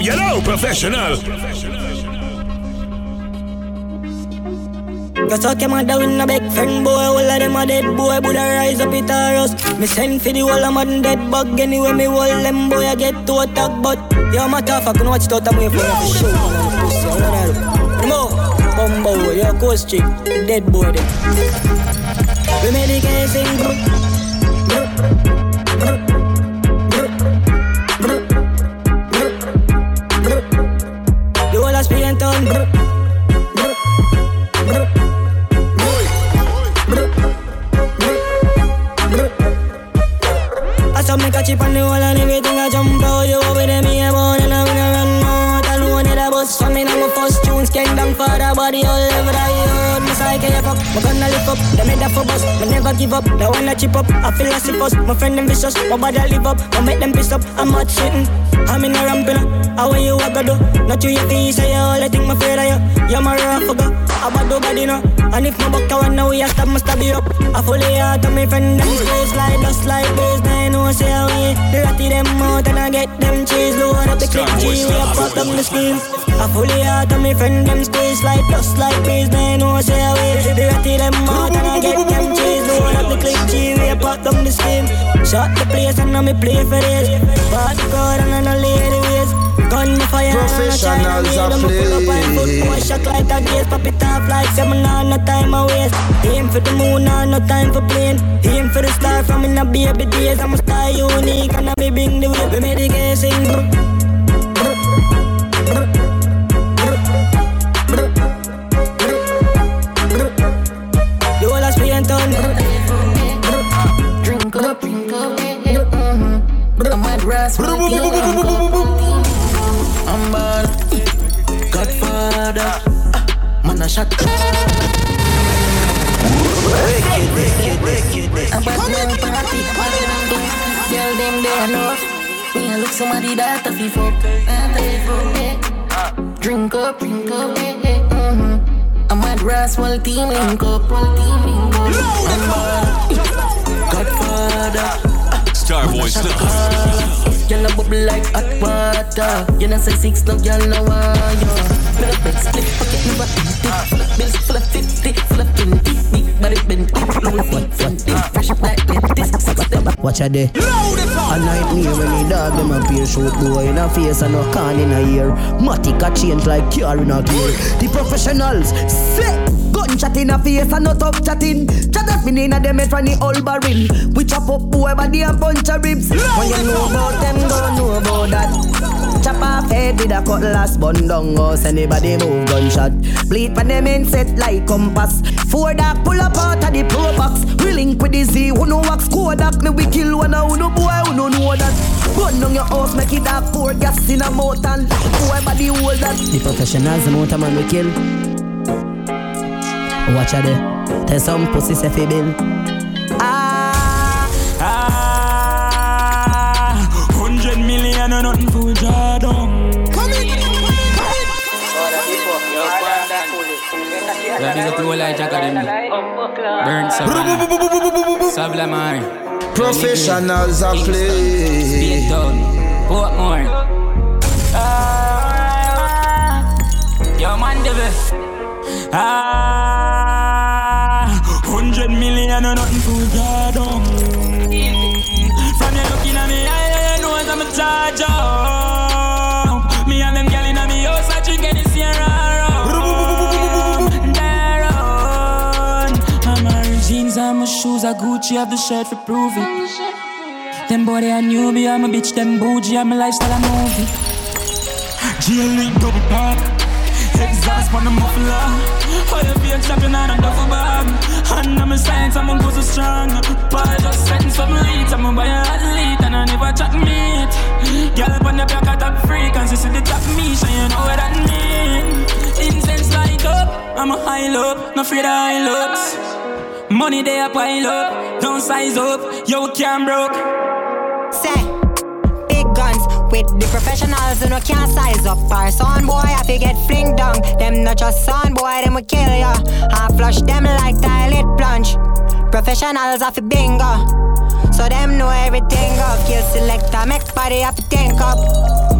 You know, professional. Cause I came out with a big friend boy. All of them are dead boy, but I rise up it a rust. Me send for the whole of man dead bug. Anyway me hold them boy I get to attack. But yo my tough I can watch it out of me for the show. Remove Bumbo, your ghost chick. Dead boy them. We made the case in the whole of Spain town. I make a chip on the wall and everything I jump out. You over there, me a bone and I'm gonna run out. Alone in the bus for me, now my first tunes came down for the body all over the yard. My psyche a fuck, my gonna lift up. They made that for bus, but never give up. They wanna chip up, I feel like fuss. My friend them vicious, my body live up. I make them piss up, I'm hot shitting. I'm in a ramping up, how are you a go do? Not you face, say you all I think my fear of you. You're my rough go, I bad do body no. And if my buck I know we a stop, must stab you up. I fully out of my friend them space like dust like bass. They know say away, they ratty them out and I get them cheese. Load up the clip G, we a pop up the screen. I fully out of my friend them space like dust like bass. They know say away, they ratty them out and I get them cheese. Load up the clip G, we a pop up the screen. Shot the place and now me play for this. Bad God and I know lady ways. Gun me fire professionals and I play. Boy shot like a gaze, pop it off like seven on no time I waste. Aim for the moon and no time for playing. Aim for the star from in the baby days. I'm a star unique and I be bring the way. We made the game sing. The whole of Spain town. Drink up, I'm mad grass. I'm bad, Godfather, man a shot. Wicked. I'm bad man party, girl them they enough. Me I look somebody that a feel fuck. Drink up, I'm mad grass, whole team link up. I'm bad, Godfather. Star Boy Slippers. Y'all a bubble like hot water. You know say 6 no y'all know why. Full of bed split, pocket never empty. Bills full of 50, full of 20. Big body bent, low feet fronty. Fresh like this, 6 them. Watch a day. A nightmare when the dog them appear. Shoot boy in a face and no can in a ear. Matic a change like car in a gear. The professionals say gunshot in a face and no tough chatting. Chat up in a them head from the old barrel. We chop up boy body and punch a ribs. When you know about them, don't know about that. Chop off head with a cutlass, bun down house. Anybody move gunshot. Bleed for them in set like compass. 4 dark pull up out of the pro box. We link with the Z, who no wax Kodak. Me we kill one who no boy, who no know that. Burn down your house, make it dark, pour gas in a mouth and boy body hold that. The professionals, the motor man we kill. Watch out there, tell some pussy say fi bill. 100 million or nothing for draw down. Come in. La big up to Elijah Academy. Burn Sablamari. Professionals are play. Speed down. Portmore. Yo man devil. 100 million or nothing for draw down. From you looking at me, I know I'm a charge up. Me and them gal in me house, I drink any Sierra rum. I'm wearing jeans and my shoes, I Gucci, have the shirt for prove it. Them boy they a newbie, I'm a bitch, them bougie, I'm a lifestyle, a movie. G-Link double park, exhaust on the muffler. How you feel champion and a duffel bag. And I'm a science, I'm a go so strong. Paul just setting some leads, I'm a buy a athlete and I never chat meat. Girl up on the block, I top frequency, see the top me, so you know what that mean. Incense light up, I'm a high low, no afraid of high looks. Money they a pile up, don't size up, yo can't broke. Say, big guns with the professionals who no can't size up. Our son boy have to get fling down. Them not just son boy, them will kill ya. I flush them like toilet plunge. Professionals have to bingo, so them know everything up. Kill selector, make body have to think up.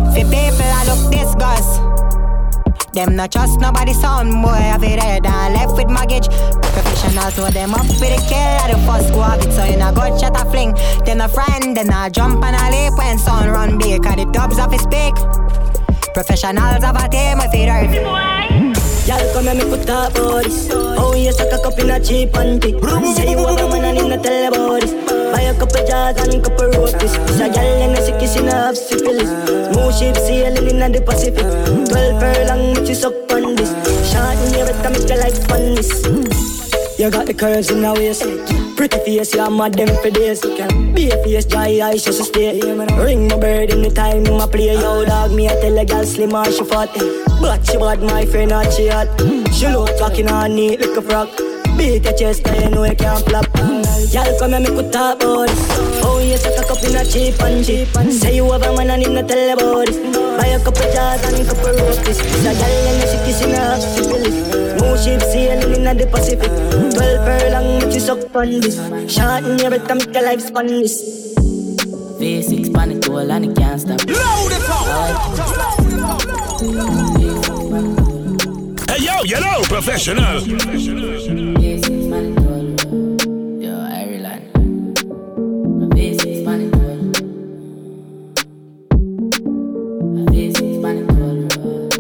For people I look disgust. Them not trust nobody sound boy. Have it head and left with mortgage. Professionals know them up with a kill at the first go of it. So you know got shot a fling. Then a friend, then a jump and a leap when sound run big. And the dubs of his speak. Professionals have a team if it hurt. Y'all come and me put up about this. Oh, you suck a cup in a cheap panty. Say you have a man and him not tell about this. Buy a couple jars and a couple rotis. It's a gal and a sick kiss in a half syphilis. Smooth ship sailing in the Pacific. 12 furlong which you suck on this. Shot in your better make your life fun this. You got the curves in the waist. Pretty face, you're mad them for days. Be a face, dry eyes, just stay. Ring my bird in the time in my play. Yo dog, me I tell a girl slim or she fat. But she bad, my friend, not she hot. She look talking on neat like a frog. Beat your chest, you know you can't flop. Y'all come and make we talk about this. Oh, you suck a cup in a cheap and cheap. Say you have a man and him not tell about this. Buy a couple jars and a couple roasties. It's a gal and a kiss in a half syphilis. Smooth ship sailing in the Pacific. 12 furlong which you suck on this. Shot in your better make your life spun this. V6 panic tool and it can't stop. Load it up! Hey yo, you know, professional. V6 panic tool. Yo, Ireland. V6 panic tool. V6 panic tool.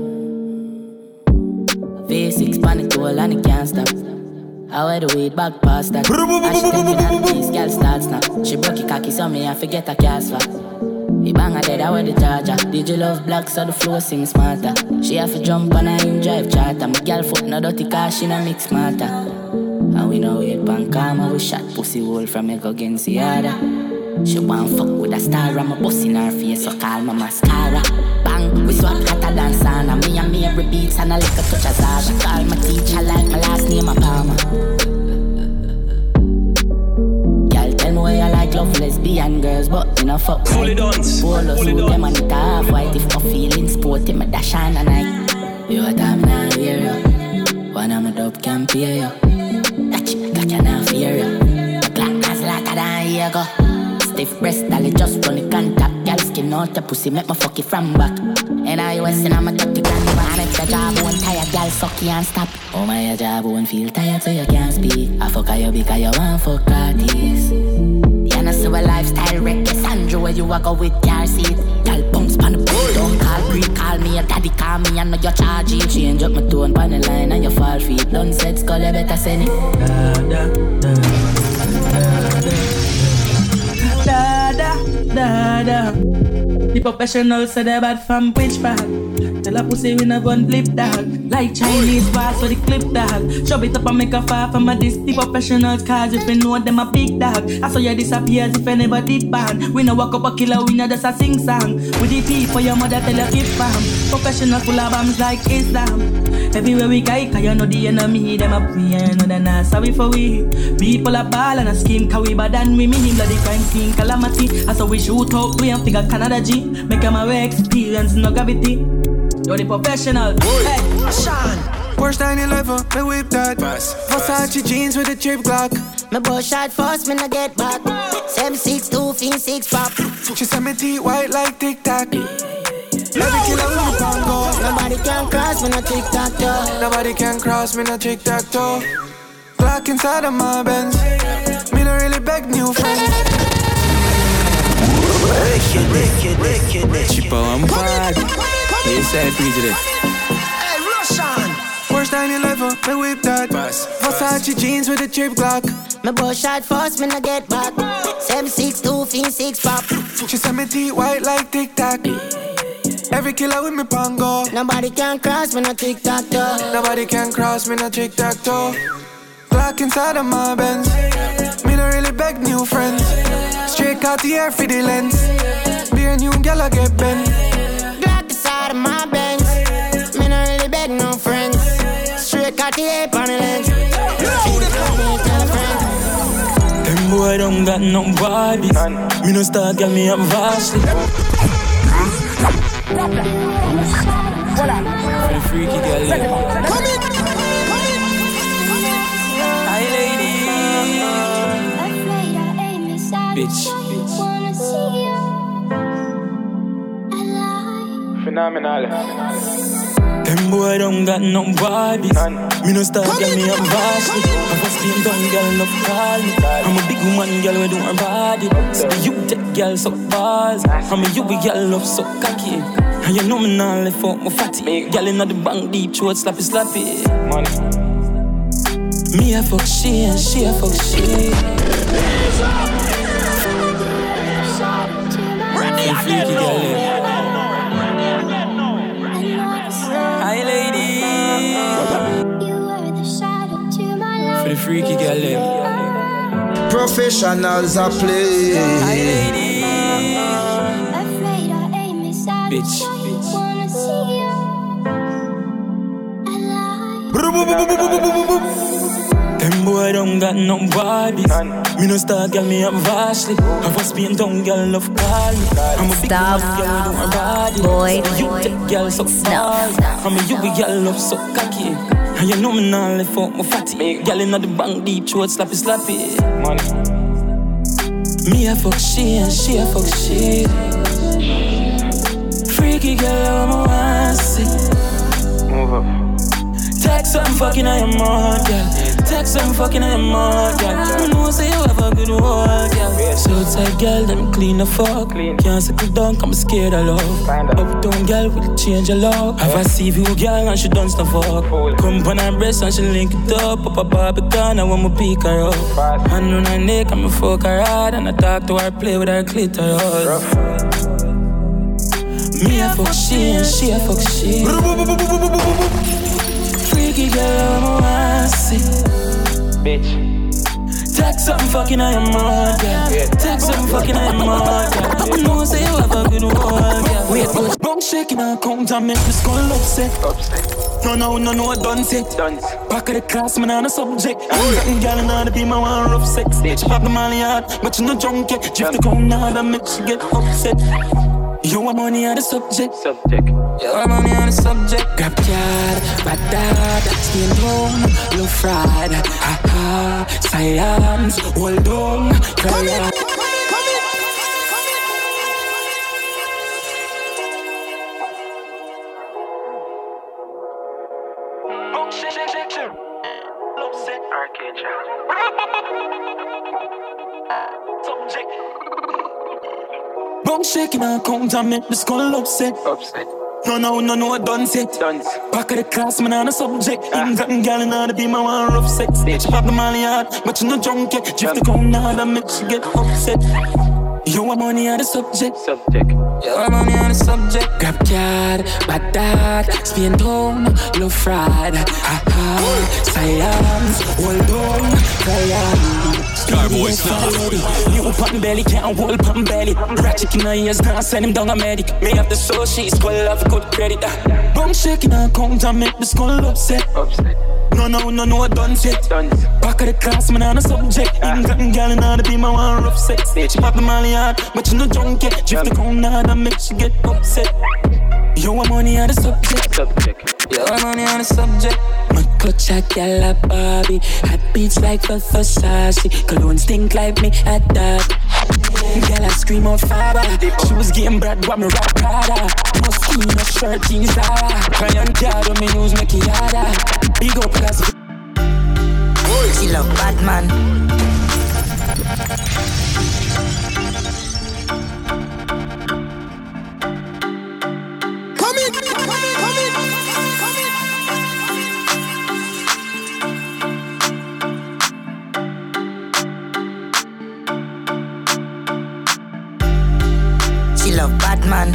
V6 panic tool and it can't stop. I wear the weed back past that. And she taking out the piece, girl starts now. She broke your cocky, so me I forget a cast for. The banger dead, I wear the charger. Did you love black, so the flow sing smarter. She have to jump on a in drive charter. My girl foot no dirty car, she no mix smarter. And we know it pan karma, we shot pussy hole from Ego against the other. She want fuck with a star, I'm a bust in her face, so call my mascara. Bang, we swap hotter than sauna. Me and me every beats and a little touch of Zaza. Call my teacher like my last name, a Palmer. Girl, tell me why you like love lesbian girls, but you know fuck Fully done. Polo suit, them and it half white. If I'm feeling sporty, me dash on a night. You a time now, hear ya. One of my dope can pay ya. Got you now, fear ya. The clock has like a down, here go. Stiff breast, dolly just run the contact. Girl skin out your pussy, make me fuck it from back. And I was in, I'm a dirty grand man. If your job won't tired, girl suck you and stop. Oh my, your job won't feel tired so you can't speak. I fuck you because you want fuck artists. You know see a lifestyle wreck, Sandra where you a go with car seat. Girl bounce pan the boat, don't call me, your daddy call me, I know you're charging. Change up my tone pan the line and you fall feet. Done set skull, you better send it. Da. The professionals say they bad from which part? Tell a pussy we no gun flip dog. Like Chinese bars for the clip dog. Shove it up and make a fire from a disc. The professionals cause if you know them a big dog. I saw you disappear as if you never did ban. We no walk up a killer, we no just a sing song. With the people your mother tell you keep fam. Professionals full of bombs like Islam. Everywhere we go, cause you know the enemy. Them a play and you know they're not sorry for we. People a ball and a scheme, cause we bad than we. Me him bloody crime scene calamity. I saw we shoot out, we and figure Canada G. Make them a experience, no gravity. You're the professional. Hey, Sean. Porsche 911, me whip that. Versace jeans with a chip Glock. Me bust shot first, me no get back. 762, fin 6 pop. She said me teeth white like Tic Tac. Every killer with me pango. Nobody can cross me no tic tac toe. Nobody can cross me no tic tac toe. Glock inside of my Benz. Me no really beg new friends. Wicked. Chippo, I'm bad. You said free today. Hey, Russian. Porsche 911, me whip that. Versace jeans with a chip Glock. Me bust shot first, me no get back. 762, fin 6 pop. She said me teeth white like Tic Tac. Every killer with me pango. Nobody can cross me no tic tac toe. Nobody can cross me no tic tac toe. Glock inside of my Benz. Me no really beg new friends. Straight out the air for the lens. Be a new gal I get bent. Glock inside of my Benz. Me no really beg no friends. Straight out the air for the lens. Them boy don't got no vibes. Me no start, girl, me up vastly. Pretty freaky girl, yeah. Come in. Hi, lady. Bitch. Phenomenal. Them boy don't got no bodies. Me no start, girl, me up vastly. I was being done, girl, love call me. I'm a big woman, girl, we do her body. So you take girl so bars. I'm a you be girl love so cocky. And you know me now left out my fatty. Girl inna the bank deep throat slappy slappy. Money. Me a fuck she and she a fuck she. Freaky girl. Hi lady. For the freaky girl. Professionals are play. Hi lady. Bitch. Them boy don't got no bodies. Me no star, girl, me up vastly. I was being down, girl, love call me. I'm a big Stop. man, girl, do her body. Boy. So you take girl so far. I'm a you be girl love so cocky. And you know me now left out my fatty. Girl inna the bank deep throat slappy slappy. Money. Me a fuck she and she a fuck she. Freaky girl, I'm a wanna see. Move up. Text some fucking on your mouth, girl. Text some fucking on your mouth, girl. I know say you have a good work, girl. So tight, girl, them clean the fuck. Can't settle down, I'm scared of love. Uptown girl will change your love. Have a see view girl and she done stuff fuck. Come on her breast and she link it up. Up a Barbican, I want me pick her up. Hand on her neck and me fuck her hard. And I talk to her, play with her clitoris. Me a fuck she and she a fuck she. Freaky girl, I'm a wanna see. Bitch. Text something fucking on your mouth, yeah. Text something fucking on your mouth, yeah. I know say you have a good one, yeah. Wait, bum shaking and count and make me skull upset. No, done set. Back of the class, man, on a subject. I'm getting gal and I'd be my one rough sex. She pop the molly hard, but you no drunk yet. Drift the cone hard and make she get upset. You want money on the subject. You want money on the subject. Grab card, bad dad, skin tone, low fried. Ha ha, silence, hold on, cry out. Bum shaking and count and make the skull upset. No, done set. Back of the class, man, on a subject. Even gotten gal and I'd be my one rough sex. She pop the molly hard, but you no drunk yet. Drift the cone hard and make she get upset. You want money on the subject. You want money on the subject. Grab card, bad dad, spin tone, low fried. Ha ha, silence, hold on, cry out. Starboy Slam. You pop belly, can't hold pump belly. Ratchet in her ears, now send him down a medic. Me have the soul, she's full of good credit. Bum shaking her count and make the skull upset. No, done set. Back of the class, man, on a subject. Even gotten gal and I'd be my one rough sex. She pop the molly hard, but you no drunk yet. Drift the cone hard and make she get upset. You want money on the subject. You want money on the subject. My clutch a gal a Barbie. Hot beats like a Versace. Cologne stink like me at that. Girl I scream out father. She was getting bad but me rock harder. No skin, no shirt, jeans Zara. Crying card when me use me Kiara. Big up cause she love Batman. Come in. She love Batman.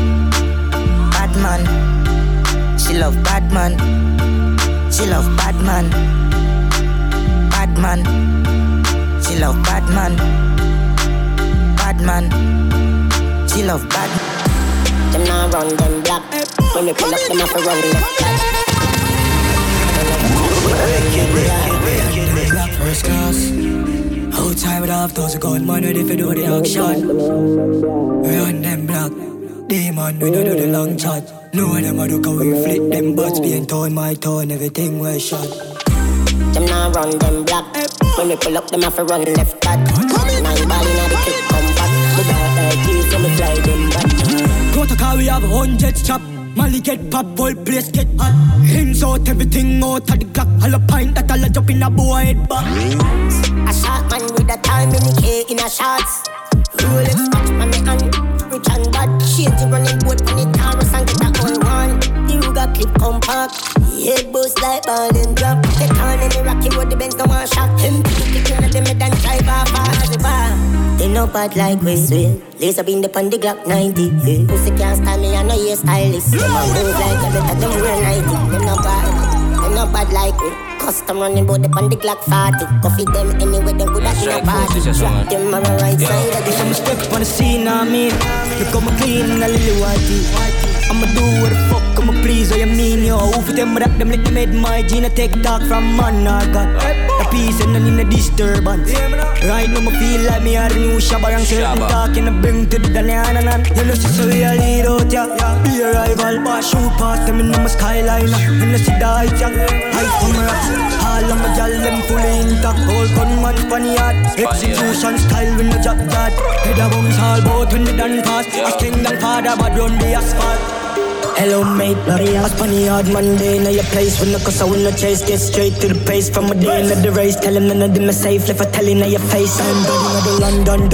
She love Batman. She love Batman. She love Batman. She love Batman. Them now run them black. When we pull up, them have to run left back. Black first class. Outside with half those gold man ready for do the action. Run them black. Demon, we don't do the long chat. Know them a do how we flip them butts. Being torn, my tone, everything we shot. Them now run them black. When we pull up, them have to run left back. 9 ball in the kick, come back. We got that keys, so we fly them back. Protocol we have 100 chop. Molly get pop, whole place get hot. Hands out, everything out of the clock. All a pint that all a jump in a boy head back. A shot man with a time in the K in a shots. Rolex watch on the hand, rich and bad. Change the running boat on the Taurus and get that all one. The Ruger clip compact. Head boost like ball and drop. Get on in the Rocky Road, the Benz no one shot. Him kicking at them head and drive off as the bar. They no bad like we swear. Lace up in the pan the Glock 90. Yeah. Pussy can't stand me, I know you're stylist. Them a move like a better, them wear 90. Them no bad like we. Custom running bout the pan the Glock 40. Coffee them anyway, them good at in a party. Drop them on the right side of the Some step on the scene, I mean. Look how me clean in a lily whitey. I'ma do what the fuck I'ma please, what you mean, yo. Who for them rap them like they made my Gina take talk from man I got a peace and none in a disturbance. Right now I feel like me a new Shabba and certain talking to bring to the Dananan. You know so we a lead out, yeah. Be a rival, but shoot past them in my skyline. You know see the heights, yeah. Heights from rocks. All of my gal them fully intact. All gunman funny yard. Execution style when the job that. Head a bounce all boat when they done fast. As king and father but run the asphalt. Hello mate, a funny hard Monday. Now your place when the cause I win the chase. Get straight to the pace from a day into the race. Tell him none of them are safe. If I tell him now your face. I'm done the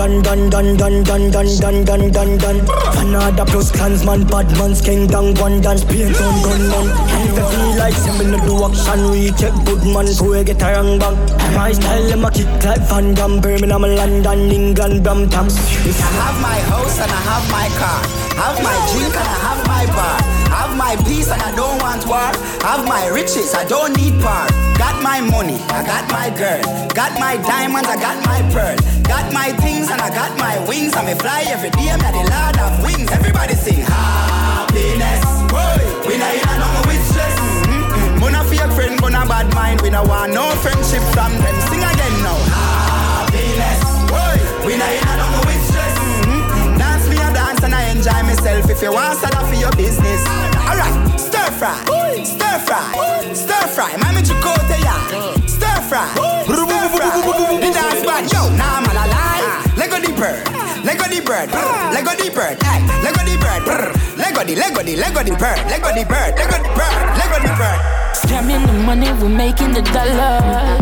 London. Another plus clansman, bad man's king down one dance. Paint on gunman. And if I feel like something to do action, recheck good man. Go get a wrong bang. My style them a kick like Van Damme. Birmingham, London, England, Brampton. I have my house and I have my car. Have my drink and I have my bar. Have my peace and I don't want war. Have my riches, I don't need power. Got my money, I got my girl. Got my diamonds, I got my pearl. Got my things and I got my wings. And me fly every day, I'm the lord of wings. Everybody sing happiness. Whoa. We not in a number with stress. Mona fake friend, gonna bad mind. We not want no friendship from them. Sing again now. Happiness. Whoa. We not in a number with stress. Dance me a dance and I enjoy myself. If you want to for your business. Alright, stir fry. Stir fry. Stir fry. Mami Chicote ya. Stir fry. Stir fry. The dance band. Yo, now I'm alive. Lego the bird. Lego the bird. Lego the bird. Lego the bird. Lego the bird. Lego the bird. Lego the bird. Lego the bird. Scamming the money, we're making the dollar.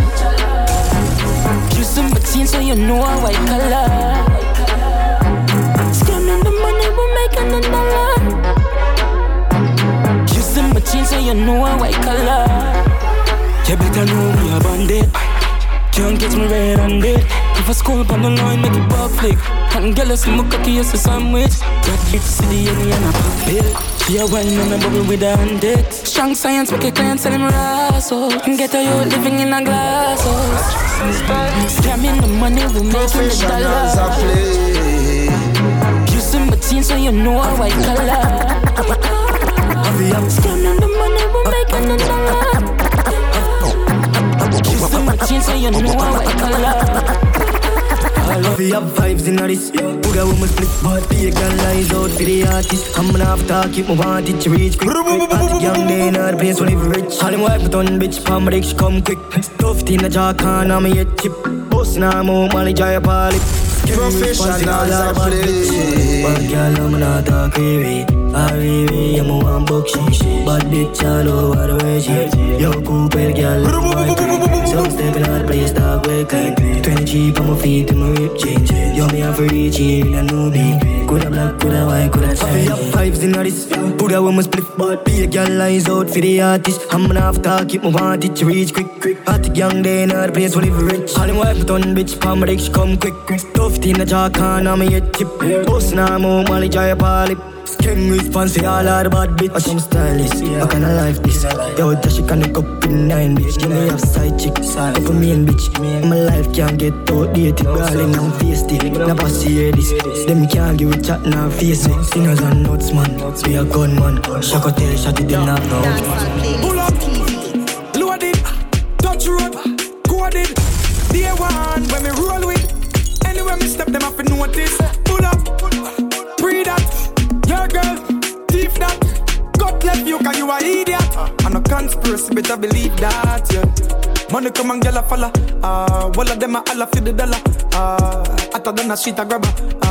Using my so you know a white color. Scamming the money, we're making the dollar. Using my so you know a white color. You better know we a bandit. Can't catch me red-handed. If I score up on the line, make it back flick. And girl, I see my cocky as a sandwich. Got it, see the enemy and a pop it. She a wine and a bubble with a hand it. Strong science, make a client sell him razzle. And get a youth living in a glass house. Scamming the money, we making the dollar. Using my team so you know a white color. Scamming the money, we making the dollar. Using my team so you know a white color. I love you have vibes in this. Put a woman split, but be a girl lies out for the artist. I'm gonna have to keep my want it to reach quick. At young day in our place when live rich. All them wife put on bitch, palm rich come quick. Stuffed in the jar can, I'm a yet chip. Boss now, more money, try a pally. Professionals are play. Bad girl, I'm not a cravey. I'm a one book shit. Bad bitch all over the way shit. Yo, Cooper girl, so stepping out, place dog way clean. 20 cheap on my feet and my rib change. Yo, me have to reach here in a new beat. Coulda black, coulda white, coulda shine. I have vibes in this. Put a woman split, but be a girl lies out for the artist. I'm gonna have to keep my want it to reach quick. At the young day in our place we live rich. All them wife put on bitch, palm rich come quick. Stuffed in the jar can, I'm a yet chip. Boss now, more money, try a pally. King with fancy, all are bad bitch. But I'm stylish, I kinda like this. Yo, dash it can up in 9 bitch. You know you have side chick, up a main bitch. My life can't get outdated. Darling, I'm feisty, never see hear this. Them can't give a chat, now face it. Singers and nuts, man, be a gunman. Shaka tell, shot it, them not know. Pull up, loaded, touch road, coded. Day one, when me roll with. Anywhere me step, them have to notice. Pull up, pre that. Your girl, thief that. God left you cause you a idiot. And a conspiracy, better believe that, yeah. Money come and girl a follow. All of them a holla for the dollar. Hotter than a street a grabber.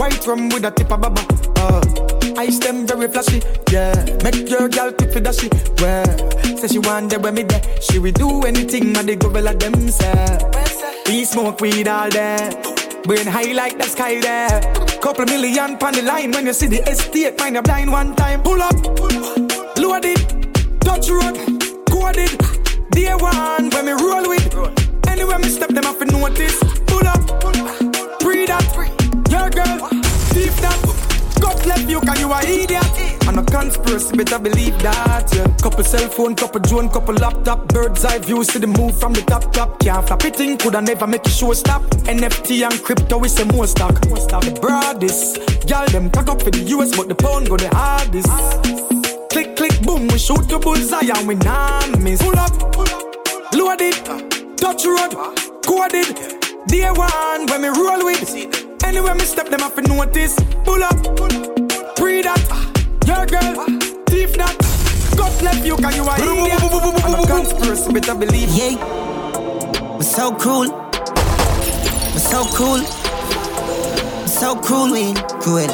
White rum with a tip of baba. Ice them very flashy, yeah. Make your girl quick for that shit, well. Say she want there when me there. She will do anything, man, they go well at them, sir. We smoke weed all day. Brain high like the sky there. Couple million on the line when you see the estate. Mind your blind one time. Pull up, loaded, touch road, coded. Day one when me roll with. Anywhere me step them off and notice. Pull up, pre that, your girl, deep that. Cut left you cause you a idiot. And a conspiracy, better believe that, yeah. Couple cell phone, couple drone, couple laptop. Bird's eye view, see the move from the top. Can't flap it in, coulda never make a show stop. NFT and crypto is the most stock. The broadest, y'all them tag up for the US, but the pound go the hardest. Click, click, boom, we shoot the bullseye and we nah miss. Pull up, loaded, touch road, coded. Day one when me roll with. Anywhere me step them off and notice. Pull up, pre that, your girl, thief that. Cut left you cause you a idiot. I'm a conspiracy, better believe. Yeah, we're so cruel. We're so cruel. We're so cruel, cruel.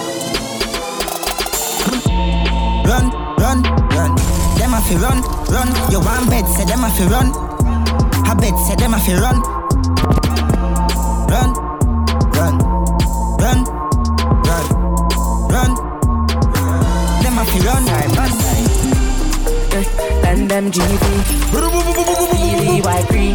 Run, run, run. Them a fi run, run. You want bed, say them a fi run. I bet, say them a fi run. Run, run. Run, run, run. Them a fi run, run. And them GV PDY3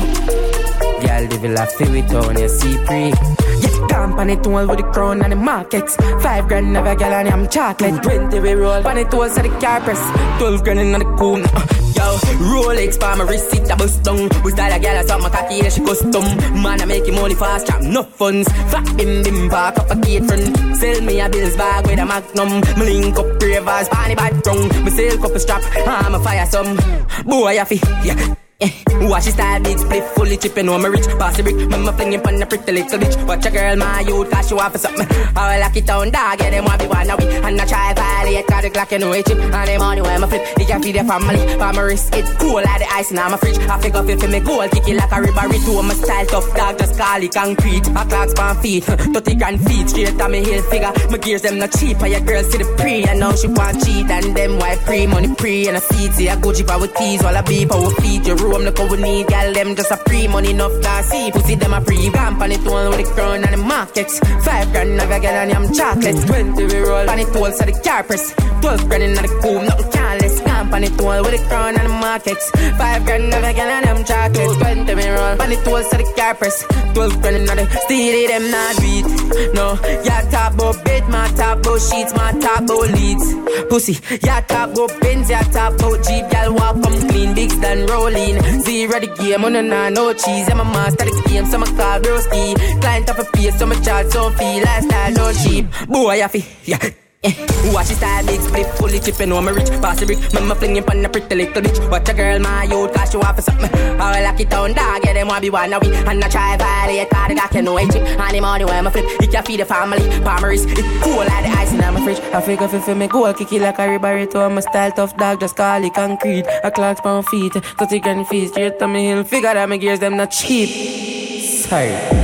Girl, they will have to with on your C3. Yeah, company tool with the crown and the markets. 5 grand never girl and I'm chocolate. 20 we roll, funny tools at the car press. 12 grand in the cool. Yo, Rolex for my wrist, it a bust down. We style a girl, I saw my cocky, yeah, she custom. Man, I make him money fast, trap, no funds. Fat bim bim, park up a gate front. Sell me a bills bag with a magnum. Me link up ravers, panny bad tongue. Me sell couple strap, I'm a fire some. Boy, I feel, yeah. Watch his style, big split, fully chipping on my rich. Pass the brick, mama flinging pon the pretty little bitch. Watch a girl, my youth, cause she want for something. I lock it down, dog, yeah, them want be one a week. And I try violate, cause the clock you know it chip. And the money when I flip, they can feed their family. For my wrist, it cool like the ice in my fridge. I figure if me gold, kick it like a ribbery too. My style tough, dog, just call it concrete. I clocks pan feet, 30 grand feet, straight on me heel figure. My gears, them not cheap, and your girl see the pre. And now she want cheat, and them white pre, money pre. And I see it, see a Gucci power tees, while I beep, power feet. Your room, look how we need. Girl, them just a pre money enough classy. Pussy them a pre ramp on it all with the crown and the markets. 5 grand of a girl and I'm chocolate. 20 we roll on it all so the car press. 12 grand in the cool, nothing careless. Ramp on it all with the crown and the markets. 5 grand of a girl and I'm chocolate. 20 we roll on it all so the car press. 12 grand in the steely them not beat. No, ya talk about bed, my talk about sheets, my talk about leads. Pussy, ya talk about Benz, ya talk about Jeep. Girl walk come clean, bigs than rolling. Zero the game, on no cheese. I'm a master the game, so my car broski. Client of a face, so my charge so feel. Lifestyle no cheap. Boy, I feel, yeah. Watch his style, big split, fully chipping on my rich. Pass the brick, mama flinging pon the pretty little bitch. Watch a girl, my youth, cause she want for something. I lock it down, dog, yeah, them want be one a week. And I try violate, cause the guy can know it chip. And the money when I flip, it can feed the family. Palm my wrist, it cool like the ice in my fridge. I figure if you me goal, kick it like a ribbery to my style tough, dog, just call it concrete. A clocks pound feet, 30 grand feet, straight to me hill. Figure that my gears, them not cheap. Sorry.